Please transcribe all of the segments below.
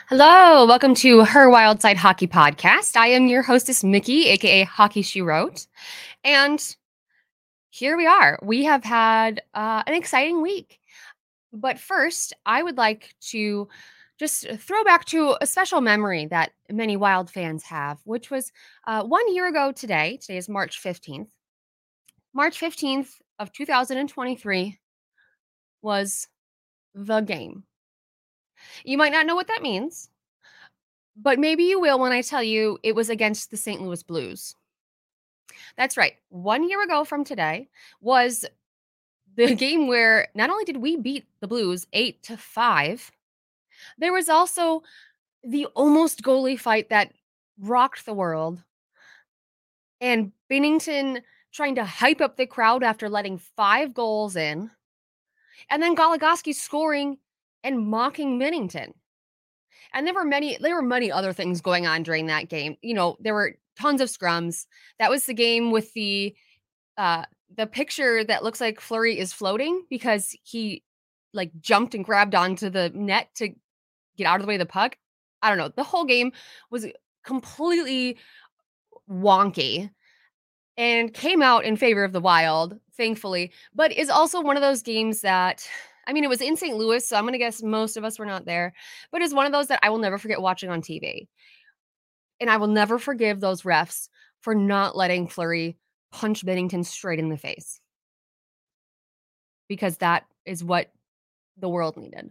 Hello, welcome to Her Wild Side Hockey Podcast. I am your hostess, Mickey, aka Hockey She Wrote. And here we are. We have had an exciting week. But first, I would like to just throw back to a special memory that many Wild fans have, which was 1 year ago today. Today is March 15th. March 15th of 2023 was the game. You might not know what that means, but maybe you will when I tell you it was against the St. Louis Blues. That's right. 1 year ago from today was the game where not only did we beat the Blues 8-5, there was also the almost goalie fight that rocked the world. And Binnington trying to hype up the crowd after letting 5 goals in. And then Goligoski scoring and mocking Binnington. And there were many other things going on during that game. There were tons of scrums. That was the game with the picture that looks like Fleury is floating because he like jumped and grabbed onto the net to get out of the way of the puck. I don't know. The whole game was completely wonky and came out in favor of the Wild, thankfully, but is also one of those games that it was in St. Louis, so I'm going to guess most of us were not there, but it's one of those that I will never forget watching on TV. And I will never forgive those refs for not letting Fleury punch Binnington straight in the face. Because that is what the world needed.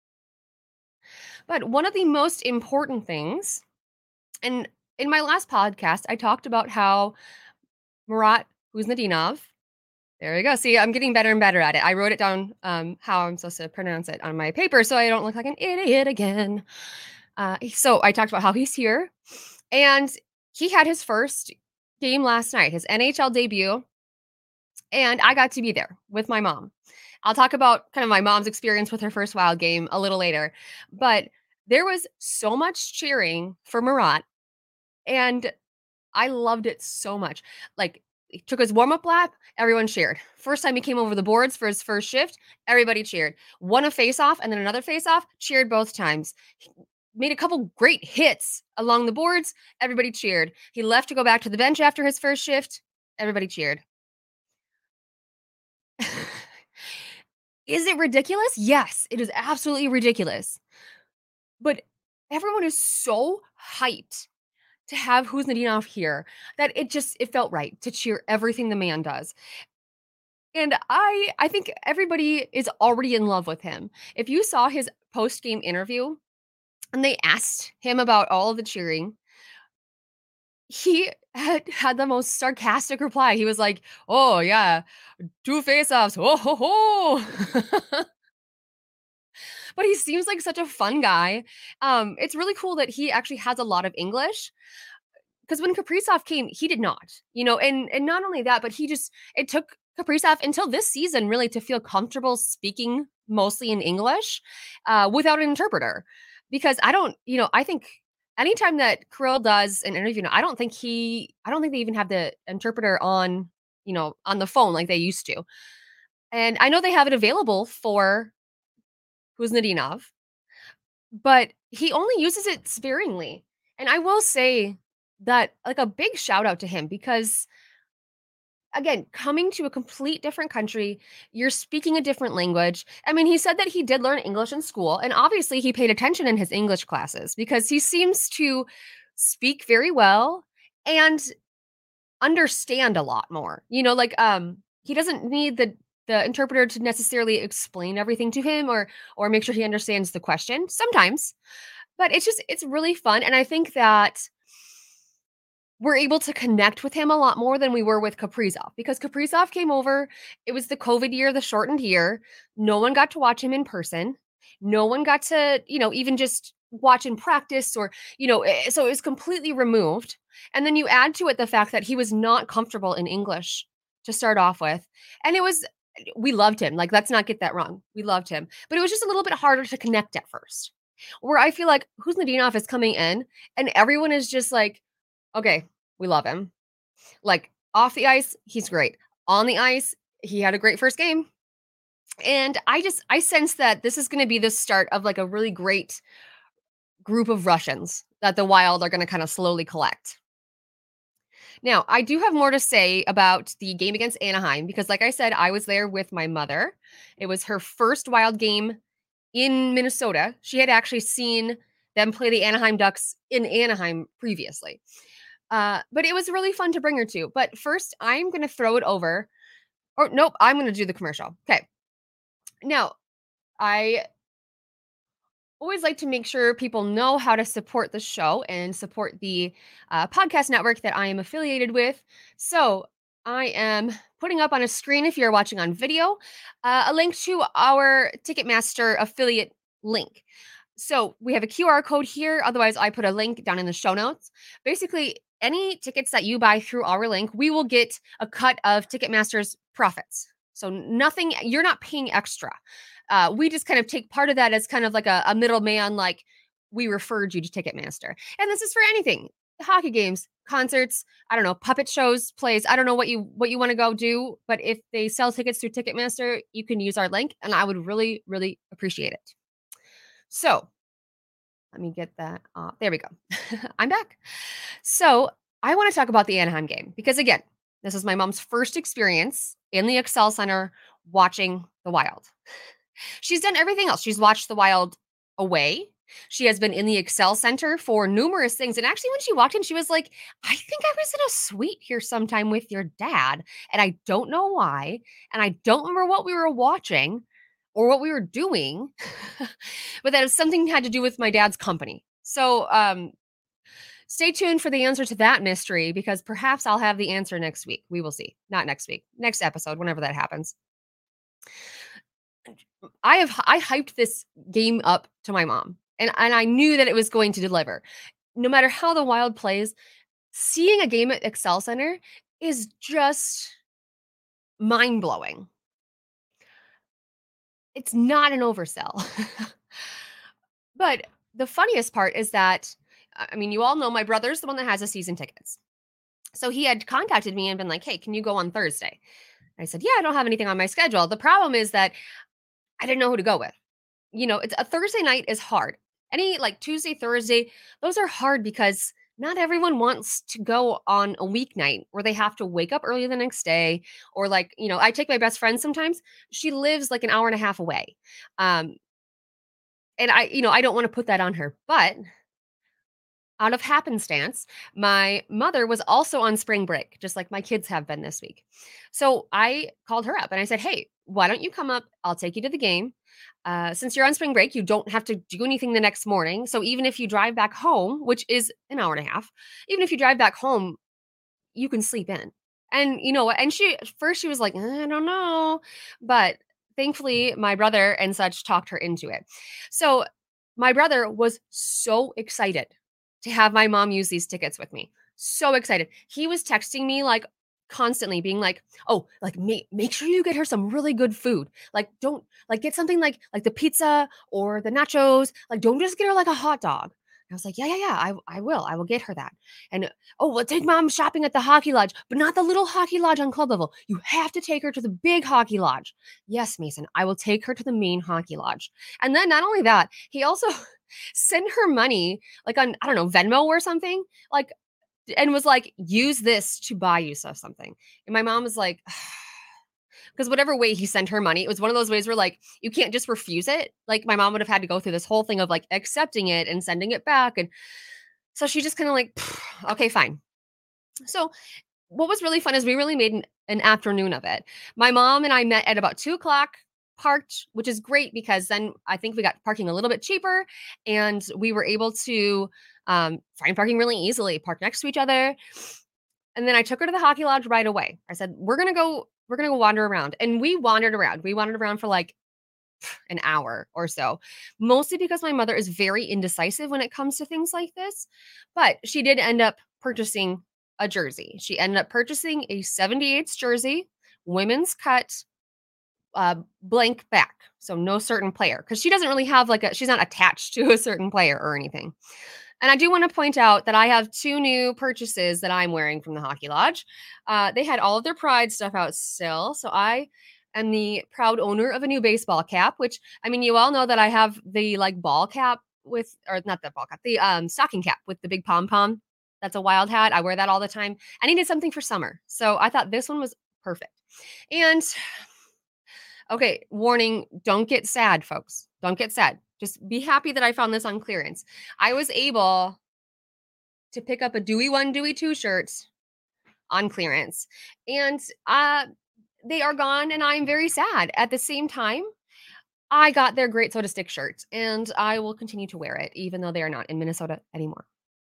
But one of the most important things, and in my last podcast, I talked about how Marat Kuznetsov, there you go. See, I'm getting better and better at it. I wrote it down how I'm supposed to pronounce it on my paper so I don't look like an idiot again. So I talked about how he's here. And he had his first game last night, his NHL debut. And I got to be there with my mom. I'll talk about kind of my mom's experience with her first Wild game a little later. But there was so much cheering for Marat. And I loved it so much. Like, he took his warm-up lap, everyone cheered. First time he came over the boards for his first shift, everybody cheered. Won a face-off and then another face-off, cheered both times. He made a couple great hits along the boards, everybody cheered. He left to go back to the bench after his first shift, everybody cheered. Is it ridiculous? Yes, it is absolutely ridiculous. But everyone is so hyped to have Kuznetsov here that it felt right to cheer everything the man does. And I think everybody is already in love with him. If you saw his post-game interview and they asked him about all of the cheering, he had the most sarcastic reply. He was like, "Oh yeah, 2 face-offs. Oh ho ho." But he seems like such a fun guy. It's really cool that he actually has a lot of English. Because when Kaprizov came, he did not, and not only that, but it took Kaprizov until this season really to feel comfortable speaking mostly in English without an interpreter. Because I think anytime that Kirill does an interview, I don't think they even have the interpreter on, on the phone like they used to. And I know they have it available for Kuznetsov, but he only uses it sparingly. And I will say that, like, a big shout out to him because, again, coming to a complete different country, you're speaking a different language. He said that he did learn English in school, and obviously he paid attention in his English classes because he seems to speak very well and understand a lot more. He doesn't need the interpreter to necessarily explain everything to him or make sure he understands the question sometimes. But it's really fun, and I think that we're able to connect with him a lot more than we were with Kaprizov because Kaprizov came over. It was the COVID year, the shortened year. No one got to watch him in person. No one got to, even just watch in practice so it was completely removed. And then you add to it the fact that he was not comfortable in English to start off with. And we loved him. Like, let's not get that wrong. We loved him. But it was just a little bit harder to connect at first. Where I feel like Kuznetsov is coming in and everyone is just like, okay, we love him. Like, off the ice, he's great. On the ice, he had a great first game. And I sense that this is going to be the start of like a really great group of Russians that the Wild are going to kind of slowly collect. Now, I do have more to say about the game against Anaheim because, like I said, I was there with my mother. It was her first Wild game in Minnesota. She had actually seen them play the Anaheim Ducks in Anaheim previously. But it was really fun to bring her to. But first, I'm going to throw it over. Or, nope, I'm going to do the commercial. Okay. Now, I always like to make sure people know how to support the show and support the podcast network that I am affiliated with. So I am putting up on a screen, if you're watching on video, a link to our Ticketmaster affiliate link. So we have a QR code here. Otherwise, I put a link down in the show notes. Basically, any tickets that you buy through our link, we will get a cut of Ticketmaster's profits. So nothing, you're not paying extra. We just kind of take part of that as kind of like a middleman, like we referred you to Ticketmaster. And this is for anything, hockey games, concerts, I don't know, puppet shows, plays. I don't know what you want to go do, but if they sell tickets through Ticketmaster, you can use our link and I would really, really appreciate it. So let me get that. There we go. I'm back. So I want to talk about the Anaheim game because, again, this is my mom's first experience in the Excel Center watching the Wild. She's done everything else. She's watched the Wild away. She has been in the Excel Center for numerous things. And actually, when she walked in, she was like, I think I was in a suite here sometime with your dad. And I don't know why. And I don't remember what we were watching or what we were doing, but that was something had to do with my dad's company. So stay tuned for the answer to that mystery because perhaps I'll have the answer next week. We will see. Not next week, next episode, whenever that happens. I hyped this game up to my mom and I knew that it was going to deliver. No matter how the Wild plays, seeing a game at Excel Center is just mind-blowing. It's not an oversell. But the funniest part is that, I mean, you all know my brother's the one that has the season tickets. So he had contacted me and been like, hey, can you go on Thursday? I said, yeah, I don't have anything on my schedule. The problem is that I didn't know who to go with. You know, it's a Thursday night is hard. Any like Tuesday, Thursday, those are hard because not everyone wants to go on a weeknight where they have to wake up early the next day. Or like, you know, I take my best friend sometimes. She lives like an hour and a half away. And I don't want to put that on her, but out of happenstance, my mother was also on spring break, just like my kids have been this week. So I called her up and I said, hey, why don't you come up? I'll take you to the game. Since you're on spring break, you don't have to do anything the next morning. So even if you drive back home, which is an hour and a half, even if you drive back home, you can sleep in. And you know what? And she, at first she was like, I don't know. But thankfully, my brother and such talked her into it. So my brother was so excited to have my mom use these tickets with me. So excited. He was texting me like constantly being like, "Oh, like make sure you get her some really good food. Like don't like get something like the pizza or the nachos. Like don't just get her like a hot dog." I was like, yeah, I will. I will get her that. And oh, we'll take mom shopping at the hockey lodge, but not the little hockey lodge on club level. You have to take her to the big hockey lodge. Yes, Mason, I will take her to the main hockey lodge. And then not only that, he also sent her money like on, I don't know, Venmo or something, like, and was like, use this to buy you something. And my mom was like, because whatever way he sent her money, it was one of those ways where like you can't just refuse it. Like my mom would have had to go through this whole thing of like accepting it and sending it back. And so she just kind of like, okay, fine. So what was really fun is we really made an afternoon of it. My mom and I met at about 2:00, parked, which is great because then I think we got parking a little bit cheaper and we were able to find parking really easily, park next to each other. And then I took her to the hockey lodge right away. I said, we're going to go wander around. And we wandered around. We wandered around for like an hour or so, mostly because my mother is very indecisive when it comes to things like this. But she did end up purchasing a jersey. She ended up purchasing a 78s jersey, women's cut, blank back. So no certain player, because she doesn't really have she's not attached to a certain player or anything. And I do want to point out that I have 2 new purchases that I'm wearing from the Hockey Lodge. They had all of their Pride stuff out still. So I am the proud owner of a new baseball cap, which, I mean, you all know that I have the like ball cap with, or not the ball cap, the stocking cap with the big pom pom. That's a Wild hat. I wear that all the time. I needed something for summer, so I thought this one was perfect. And okay, warning: don't get sad, folks. Don't get sad. Just be happy that I found this on clearance. I was able to pick up a Dewey 1, Dewey 2 shirt on clearance, and they are gone, and I'm very sad. At the same time, I got their Great Soda Stick shirt, and I will continue to wear it, even though they are not in Minnesota anymore.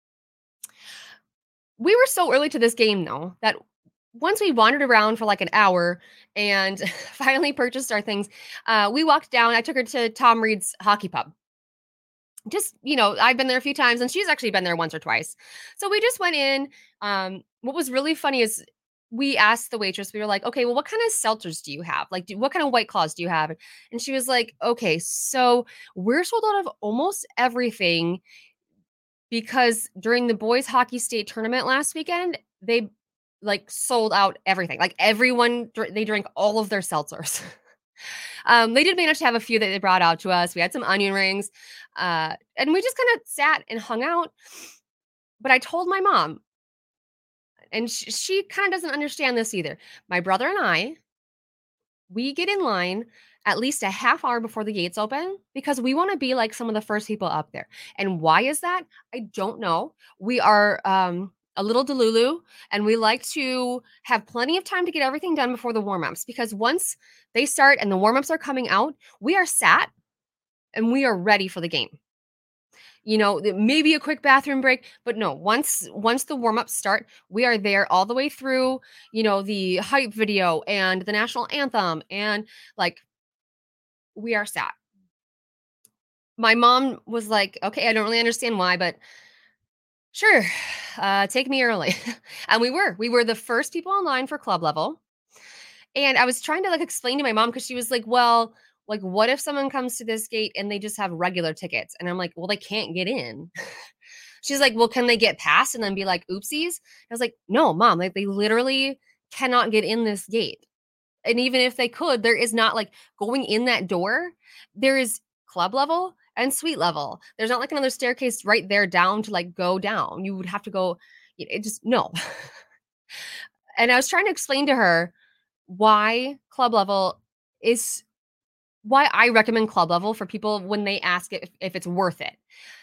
We were so early to this game, though, that once we wandered around for like an hour and finally purchased our things, we walked down. I took her to Tom Reed's hockey pub. Just, I've been there a few times and she's actually been there once or twice. So we just went in. What was really funny is we asked the waitress, we were like, okay, well, what kind of seltzers do you have? Like, what kind of White Claws do you have? And she was like, okay, so we're sold out of almost everything because during the boys hockey state tournament last weekend, they like sold out everything. Like everyone, they drank all of their seltzers. They did manage to have a few that they brought out to us. We had some onion rings, and we just kind of sat and hung out. But I told my mom, and she kind of doesn't understand this either. My brother and I, we get in line at least a half hour before the gates open because we want to be like some of the first people up there. And why is that? I don't know. We are a little delulu, and we like to have plenty of time to get everything done before the warm-ups, because once they start and the warm-ups are coming out, we are sat and we are ready for the game. Maybe a quick bathroom break, but no, once the warm-ups start, we are there all the way through, the hype video and the national anthem, and like we are sat. My mom was like, okay, I don't really understand why, but sure, take me early. And we were the first people online for club level. And I was trying to like explain to my mom, because she was like, well, like, what if someone comes to this gate and they just have regular tickets? And I'm like, well, they can't get in. She's like, well, can they get past and then be like, oopsies? I was like, no, mom, like they literally cannot get in this gate. And even if they could, there is not like going in that door. There is club level and suite level. There's not like another staircase right there down to like go down. You would have to go, it just, no. And I was trying to explain to her why club level is, why I recommend club level for people when they ask if it's worth it.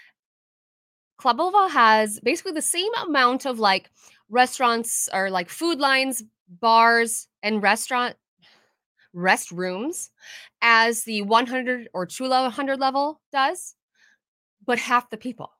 Club level has basically the same amount of like restaurants or like food lines, bars, and restrooms as the 100 or 200 level does, but half the people.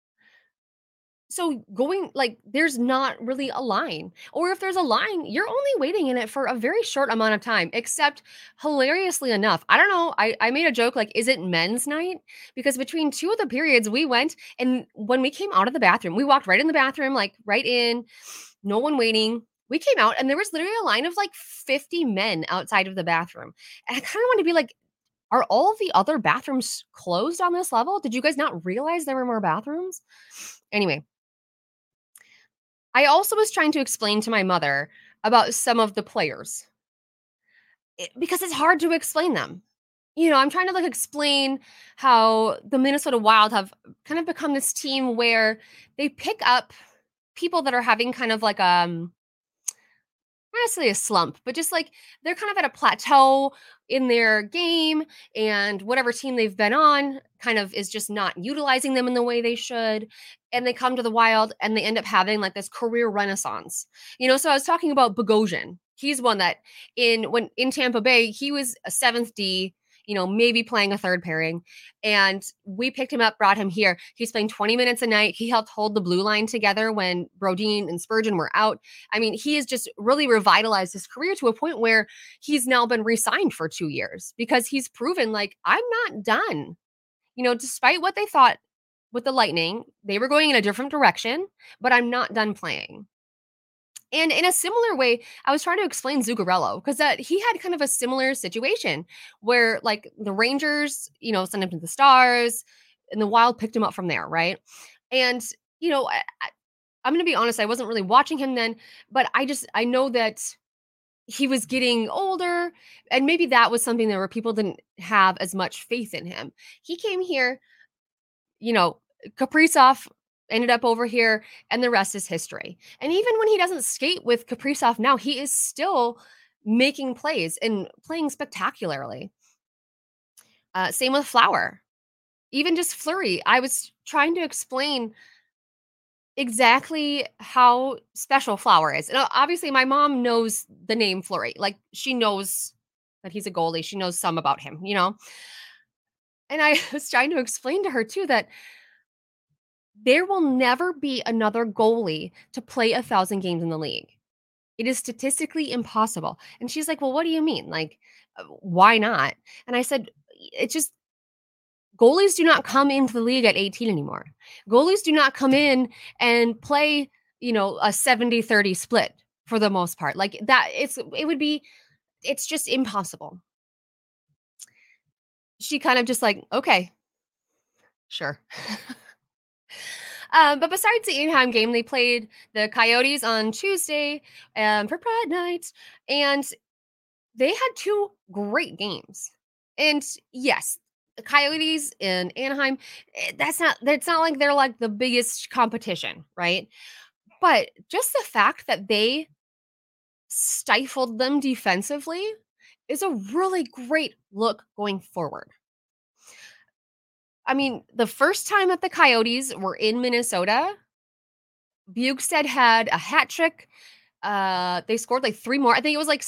So going like there's not really a line, or if there's a line, you're only waiting in it for a very short amount of time. Except hilariously enough, I don't know, I made a joke like, is it men's night? Because between two of the periods we went, and when we came out of the bathroom, we walked right in the bathroom, like right in, no one waiting. We came out and there was literally a line of like 50 men outside of the bathroom. And I kind of want to be like, are all of the other bathrooms closed on this level? Did you guys not realize there were more bathrooms? Anyway, I also was trying to explain to my mother about some of the players, because it's hard to explain them. I'm trying to like explain how the Minnesota Wild have kind of become this team where they pick up people that are having kind of like not necessarily a slump, but just like they're kind of at a plateau in their game, and whatever team they've been on kind of is just not utilizing them in the way they should. And they come to the Wild and they end up having like this career renaissance. So I was talking about Bogosian. He's one that when in Tampa Bay, he was a 7th D, maybe playing a third pairing. And we picked him up, brought him here. He's playing 20 minutes a night. He helped hold the blue line together when Brodin and Spurgeon were out. I mean, he has just really revitalized his career to a point where he's now been re-signed for 2 years, because he's proven like, I'm not done. Despite what they thought with the Lightning, they were going in a different direction, but I'm not done playing. And in a similar way, I was trying to explain Zuccarello, because that he had kind of a similar situation where like the Rangers, sent him to the Stars, and the Wild picked him up from there, right? And I'm going to be honest, I wasn't really watching him then, but I know that he was getting older, and maybe that was something that where people didn't have as much faith in him. He came here, you know, Kaprizov ended up over here, and the rest is history. And even when he doesn't skate with Kaprizov now, he is still making plays and playing spectacularly. Same with Flower. Even just Fleury. I was trying to explain exactly how special Flower is. And obviously, my mom knows the name Fleury. Like, she knows that he's a goalie. She knows some about him, you know? And I was trying to explain to her too that there will never be another goalie to play 1,000 games in the league. It is statistically impossible. And she's like, "Well, what do you mean? Like, why not?" And I said, "It's just goalies do not come into the league at 18 anymore. Goalies do not come in and play, a 70-30 split for the most part. Like that, it's just impossible." She kind of just like, "Okay, sure." But besides the Anaheim game, they played the Coyotes on Tuesday for Pride Night, and they had two great games. And yes, the Coyotes in Anaheim, that's not like they're like the biggest competition, right? But just the fact that they stifled them defensively is a really great look going forward. I mean, the first time that the Coyotes were in Minnesota, Bukestad had a hat trick. They scored like three more. I think it was like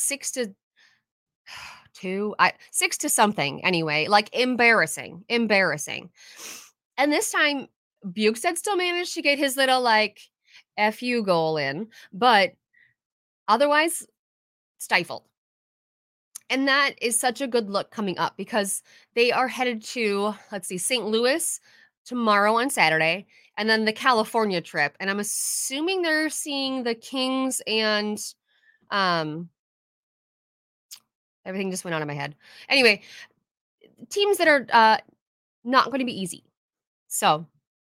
6-2, 6 to something anyway. Like embarrassing. And this time, Bukestad still managed to get his little like fu goal in, but otherwise stifled. And that is such a good look coming up because they are headed to, let's see, St. Louis tomorrow on Saturday, and then the California trip. And I'm assuming they're seeing the Kings and um everything just went out of my head. Anyway, teams that are not going to be easy. So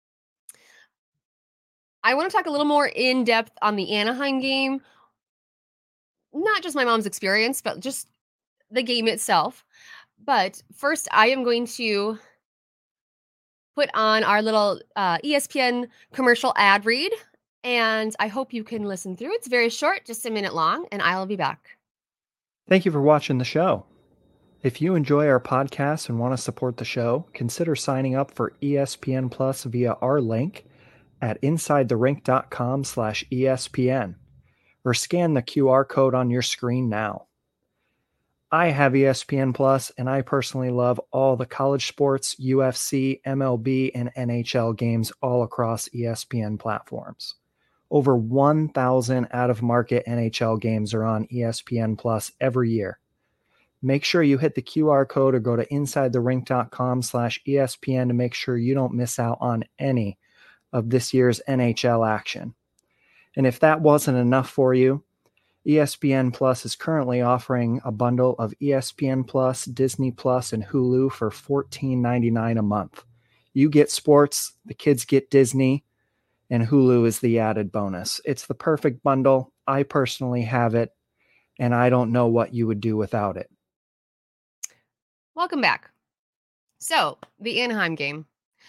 I want to talk a little more in depth on the Anaheim game, not just my mom's experience, but just the game itself. But first, I am going to put on our little ESPN commercial ad read, and I hope you can listen through. It's very short, just a minute long, and I'll be back. Thank you for watching the show. If you enjoy our podcast and want to support the show, consider signing up for ESPN Plus via our link at insidetherink.com/ESPN or scan the QR code on your screen now. I have ESPN Plus, and I personally love all the college sports, UFC, MLB, and NHL games all across ESPN platforms. Over 1,000 out-of-market NHL games are on ESPN Plus every year. Make sure you hit the QR code or go to insidetherink.com/ESPN to make sure you don't miss out on any of this year's NHL action. And if that wasn't enough for you, ESPN Plus is currently offering a bundle of ESPN Plus, Disney Plus, and Hulu for $14.99 a month. You get sports, the kids get Disney, and Hulu is the added bonus. It's the perfect bundle. I personally have it, and I don't know what you would do without it. Welcome back. So, the Anaheim game.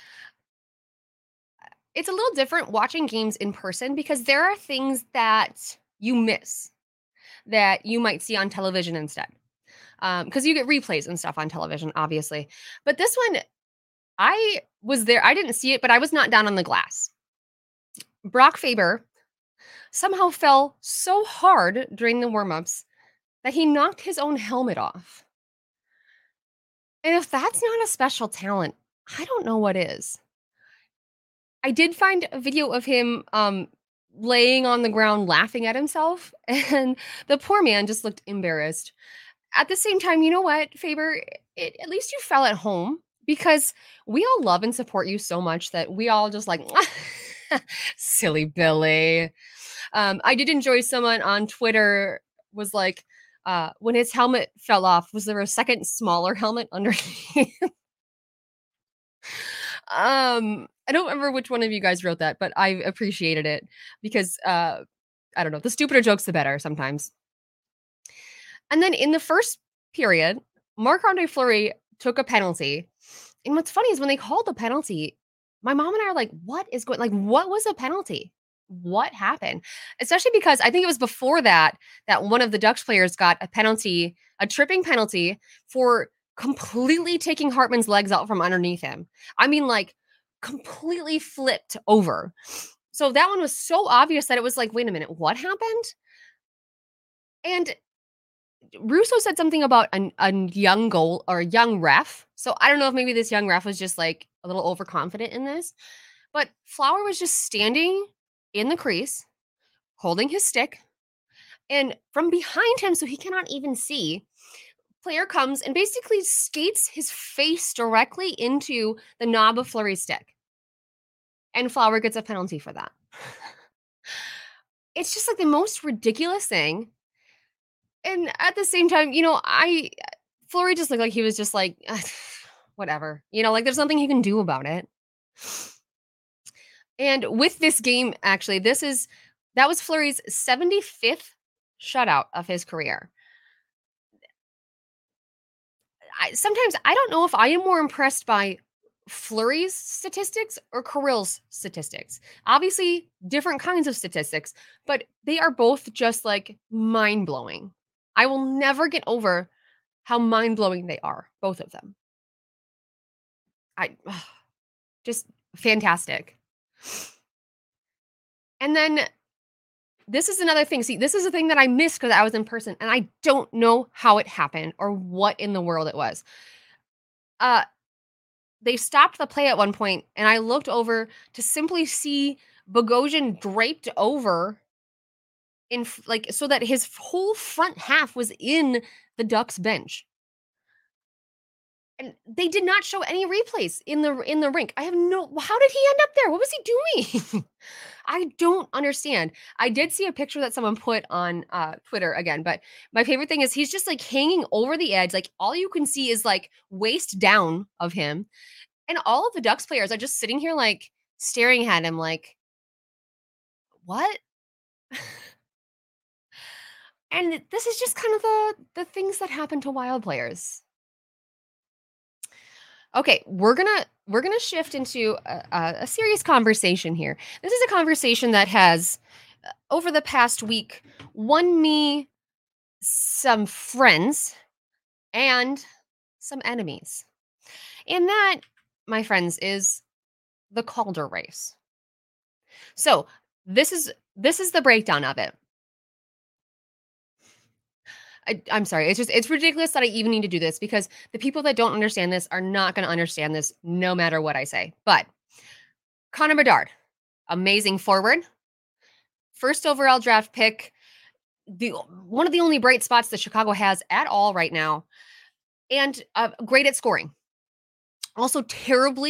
It's a little different watching games in person because there are things that you miss that you might see on television instead. Because you get replays and stuff on television, obviously. But this one, I was there. I didn't see it, but I was not down on the glass. Brock Faber somehow fell so hard during the warmups that he knocked his own helmet off. And if that's not a special talent, I don't know what is. I did find a video of him laying on the ground laughing at himself, and the poor man just looked embarrassed. At the same time, you know what, Faber? At least you fell at home because we all love and support you so much that we all just like, silly Billy. I did enjoy someone on Twitter was like, when his helmet fell off, was there a second smaller helmet underneath? I don't remember which one of you guys wrote that, but I appreciated it because I don't know, the stupider jokes the better sometimes. And then in the first period, Marc-Andre Fleury took a penalty. And what's funny is when they called the penalty, my mom and I are like, what is going like what was a penalty? What happened? Especially because I think it was before that that one of the Ducks players got a penalty, a tripping penalty for completely taking Hartman's legs out from underneath him. I mean, like completely flipped over. So that one was so obvious that it was like, wait a minute, what happened? And Russo said something about a young goal or a young ref. So I don't know if maybe this young ref was just like a little overconfident in this, but Flower was just standing in the crease, holding his stick, and from behind him, so he cannot even see, player comes and basically skates his face directly into the knob of Fleury's stick. And Flower gets a penalty for that. It's just like the most ridiculous thing. And at the same time, Fleury just looked like he was just like, whatever. Like there's nothing he can do about it. And with this game, actually, that was Fleury's 75th shutout of his career. Sometimes I don't know if I am more impressed by Fleury's statistics or Kirill's statistics. Obviously, different kinds of statistics, but they are both just like mind blowing. I will never get over how mind blowing they are, both of them. Just fantastic. And then this is another thing. See, this is a thing that I missed because I was in person and I don't know how it happened or what in the world it was. They stopped the play at one point and I looked over to simply see Bogosian draped over so that his whole front half was in the Ducks bench. And they did not show any replays in the rink. How did he end up there? What was he doing? I don't understand. I did see a picture that someone put on Twitter again, but my favorite thing is he's just like hanging over the edge. Like all you can see is like waist down of him. And all of the Ducks players are just sitting here like staring at him like, what? And this is just kind of the things that happen to Wild players. Okay, we're gonna shift into a serious conversation here. This is a conversation that has, over the past week, won me some friends and some enemies, and that, my friends, is the Calder race. So this is the breakdown of it. I'm sorry. It's ridiculous that I even need to do this because the people that don't understand this are not going to understand this no matter what I say. But Connor Bedard, amazing forward, first overall draft pick, one of the only bright spots that Chicago has at all right now, and great at scoring. Also terrible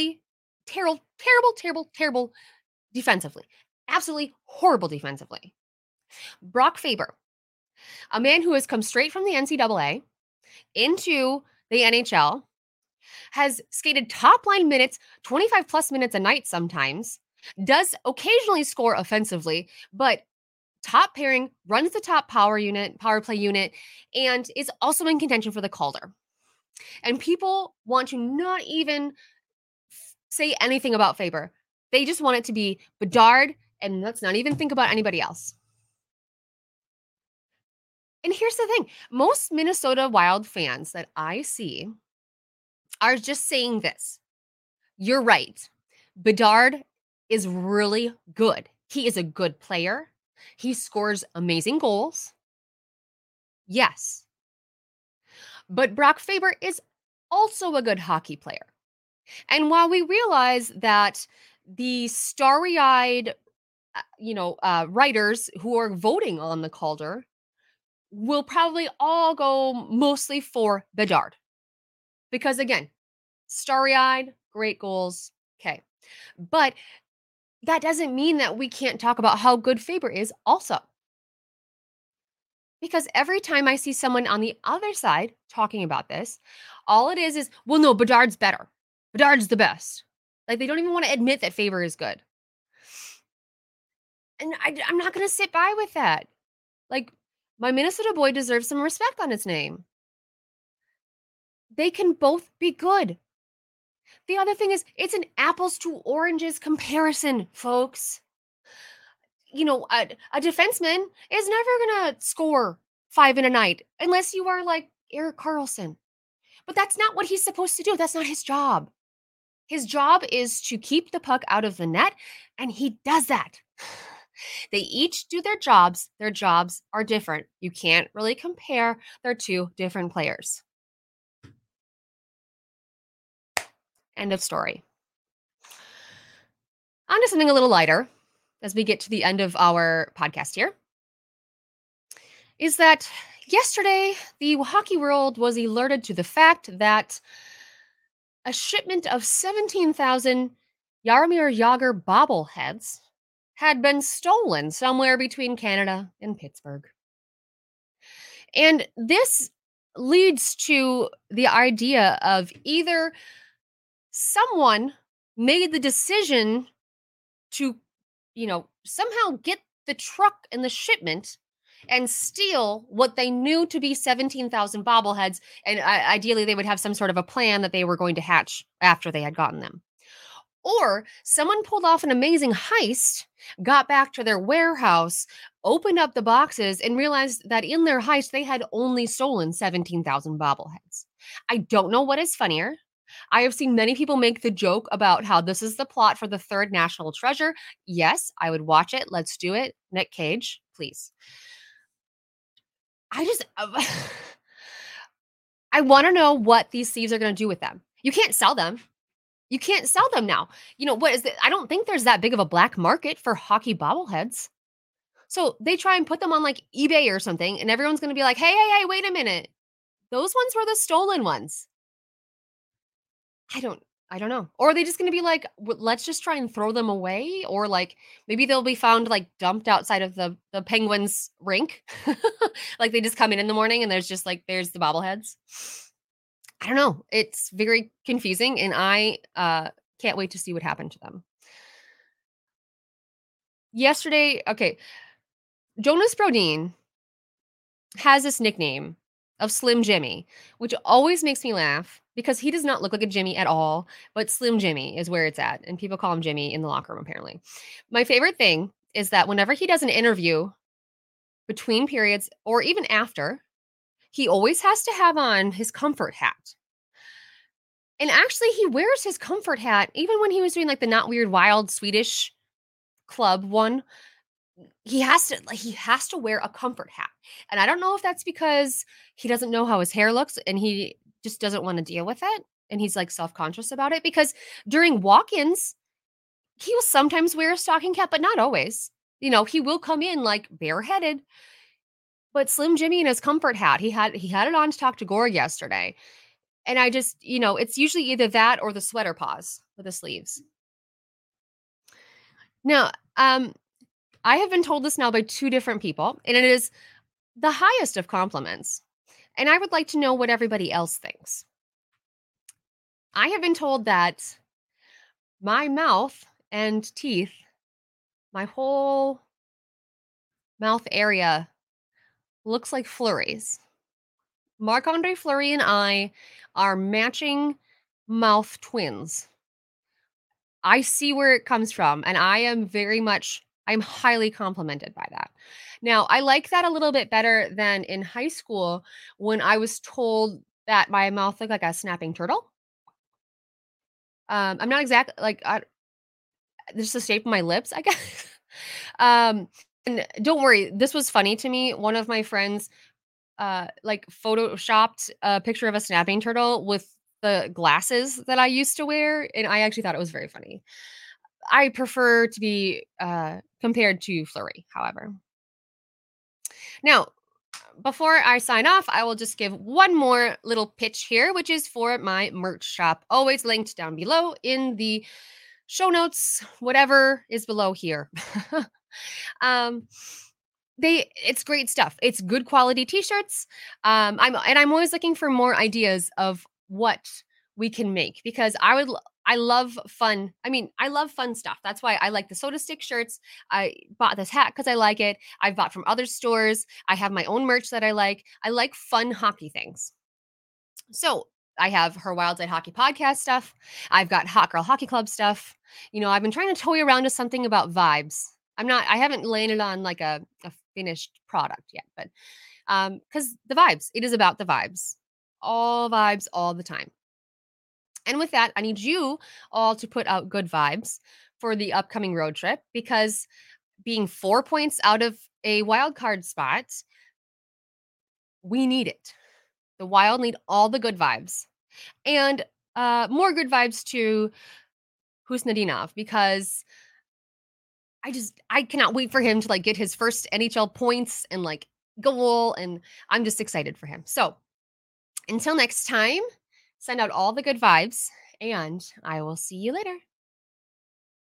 defensively. Absolutely horrible defensively. Brock Faber, a man who has come straight from the NCAA into the NHL, has skated top line minutes, 25 plus minutes a night sometimes, does occasionally score offensively, but top pairing, runs the top power play unit, and is also in contention for the Calder. And people want to not even say anything about Faber. They just want it to be Bedard, and let's not even think about anybody else. And here's the thing. Most Minnesota Wild fans that I see are just saying this. You're right. Bedard is really good. He is a good player. He scores amazing goals. Yes. But Brock Faber is also a good hockey player. And while we realize that the starry-eyed, writers who are voting on the Calder will probably all go mostly for Bedard. Because again, starry-eyed, great goals, okay. But that doesn't mean that we can't talk about how good Faber is also. Because every time I see someone on the other side talking about this, all it is, well, no, Bedard's better. Bedard's the best. Like, they don't even want to admit that Faber is good. And I'm not going to sit by with that. Like, my Minnesota boy deserves some respect on his name. They can both be good. the other thing is it's an apples to oranges comparison, folks. A defenseman is never going to score 5 in a night unless you are like Erik Karlsson. But that's not what he's supposed to do. That's not his job. His job is to keep the puck out of the net, and he does that. They each do their jobs. Their jobs are different. You can't really compare their two different players. End of story. On to something a little lighter as we get to the end of our podcast here. Is that yesterday, the hockey world was alerted to the fact that a shipment of 17,000 Jaromir Jagr bobbleheads had been stolen somewhere between Canada and Pittsburgh. And this leads to the idea of either someone made the decision to, somehow get the truck and the shipment and steal what they knew to be 17,000 bobbleheads. And ideally, they would have some sort of a plan that they were going to hatch after they had gotten them. Or someone pulled off an amazing heist, got back to their warehouse, opened up the boxes, and realized that in their heist, they had only stolen 17,000 bobbleheads. I don't know what is funnier. I have seen many people make the joke about how this is the plot for the third National Treasure. Yes, I would watch it. Let's do it. Nick Cage, please. I want to know what these thieves are going to do with them. You can't sell them. You can't sell them now. What is it? I don't think there's that big of a black market for hockey bobbleheads. So they try and put them on like eBay or something, and everyone's going to be like, hey, wait a minute. Those ones were the stolen ones. I don't know. Or are they just going to be like, let's just try and throw them away? Or like maybe they'll be found like dumped outside of the Penguins rink. Like they just come in the morning and there's the bobbleheads. I don't know. It's very confusing, and I can't wait to see what happened to them. Yesterday, okay, Jonas Brodin has this nickname of Slim Jimmy, which always makes me laugh because he does not look like a Jimmy at all, but Slim Jimmy is where it's at, and people call him Jimmy in the locker room, apparently. My favorite thing is that whenever he does an interview between periods or even after, he always has to have on his comfort hat. And actually, he wears his comfort hat even when he was doing like the Not Weird Wild Swedish club one. He has to wear a comfort hat. And I don't know if that's because he doesn't know how his hair looks and he just doesn't want to deal with it. And he's like self-conscious about it, because during walk-ins, he will sometimes wear a stocking cap, but not always. He will come in like bareheaded. But Slim Jimmy in his comfort hat, he had it on to talk to Gore yesterday. And I just, it's usually either that or the sweater paws with the sleeves. Now, I have been told this now by two different people, and it is the highest of compliments. And I would like to know what everybody else thinks. I have been told that my mouth and teeth, my whole mouth area looks like Fleury's. Marc-Andre Fleury and I are matching mouth twins. I see where it comes from, and I'm highly complimented by that. Now, I like that a little bit better than in high school when I was told that my mouth looked like a snapping turtle. I'm not exactly like, just the shape of my lips, I guess. And don't worry, this was funny to me. One of my friends photoshopped a picture of a snapping turtle with the glasses that I used to wear, and I actually thought it was very funny. I prefer to be compared to Fleury, however. Now, before I sign off, I will just give one more little pitch here, which is for my merch shop, always linked down below in the show notes, whatever is below here. It's great stuff. It's good quality t-shirts. I'm always looking for more ideas of what we can make, because I love fun. I love fun stuff. That's why I like the Soda Stick shirts. I bought this hat because I like it. I've bought from other stores. I have my own merch that I like. I like fun hockey things. So I have her Wild Side Hockey podcast stuff. I've got Hot Girl Hockey Club stuff. I've been trying to toy around with something about vibes. I haven't landed on like a finished product yet, but because the vibes, it is about the vibes, all vibes, all the time. And with that, I need you all to put out good vibes for the upcoming road trip, because being 4 points out of a wild card spot, we need it. The Wild need all the good vibes, and more good vibes to Husnudinov, because I cannot wait for him to like get his first NHL points and like goal, and I'm just excited for him. So until next time, send out all the good vibes, and I will see you later.